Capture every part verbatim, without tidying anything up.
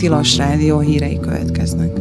Tilos Rádió hírei következnek.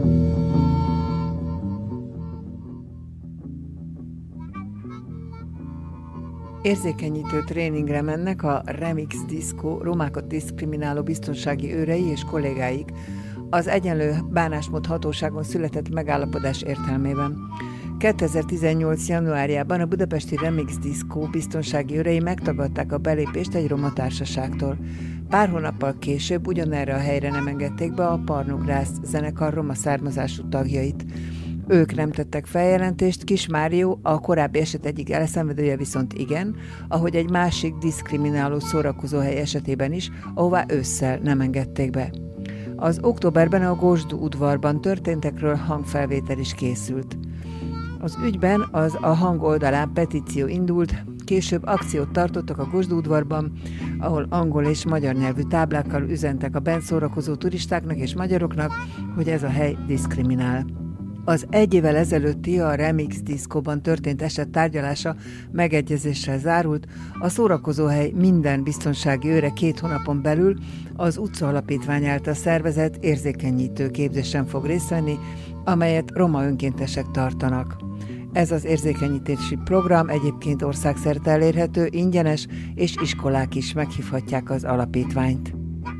Érzékenyítő tréningre mennek a Remix Disco romákat diszkrimináló biztonsági őrei és kollégáik az Egyenlő Bánásmód Hatóságon született megállapodás értelmében. kétezer-tizennyolc. januárjában a budapesti Remix Disco biztonsági őrei megtagadták a belépést egy roma társaságtól. Pár hónappal később ugyanerre a helyre nem engedték be a Parnugrász zenekar roma származású tagjait. Ők nem tettek feljelentést, Kis Márió, a korábbi eset egyik elszenvedője viszont igen, ahogy egy másik diszkrimináló szórakozóhely esetében is, ahová ősszel nem engedték be. Az októberben a Gosdú udvarban történtekről hangfelvétel is készült. Az ügyben az a Hang oldalán petíció indult, később akciót tartottak a Gosdú udvarban, ahol angol és magyar nyelvű táblákkal üzentek a bent szórakozó turistáknak és magyaroknak, hogy ez a hely diszkriminál. Az egy évvel ezelőtti a Remix Discoban történt eset tárgyalása megegyezéssel zárult, a szórakozóhely minden biztonsági őre két hónapon belül az Utca Alapítvány által szervezett érzékenyítő képzésen fog részt venni, amelyet roma önkéntesek tartanak. Ez az érzékenyítési program egyébként országszerte elérhető, ingyenes, és iskolák is meghívhatják az alapítványt.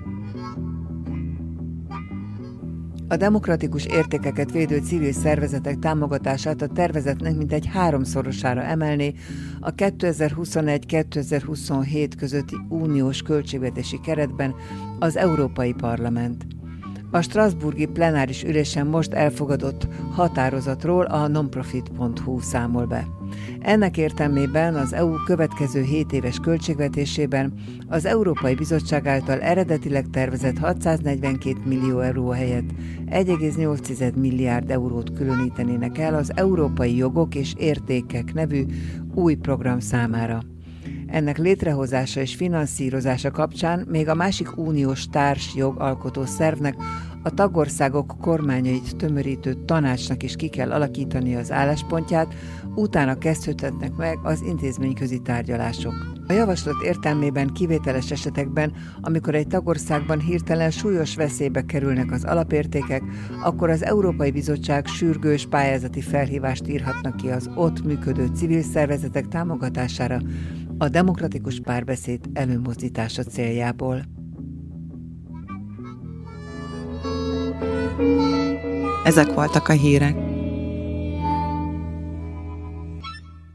A demokratikus értékeket védő civil szervezetek támogatását a tervezetnek mintegy háromszorosára emelné a kétezer-huszonegy kétezer-huszonhét közötti uniós költségvetési keretben az Európai Parlament. A strasbourgi plenáris ülésen most elfogadott határozatról a nonprofit pont hu számol be. Ennek értelmében az é u következő hét éves költségvetésében az Európai Bizottság által eredetileg tervezett hatszáznegyvenkét millió euró helyett egy egész nyolc milliárd eurót különítenének el az Európai Jogok és Értékek nevű új program számára. Ennek létrehozása és finanszírozása kapcsán még a másik uniós társjogalkotó szervnek, a tagországok kormányait tömörítő tanácsnak is ki kell alakítani az álláspontját, utána kezdődhetnek meg az intézményközi tárgyalások. A javaslat értelmében kivételes esetekben, amikor egy tagországban hirtelen súlyos veszélybe kerülnek az alapértékek, akkor az Európai Bizottság sürgős pályázati felhívást írhatnak ki az ott működő civil szervezetek támogatására, a demokratikus párbeszéd előmozdítása céljából. Ezek voltak a hírek.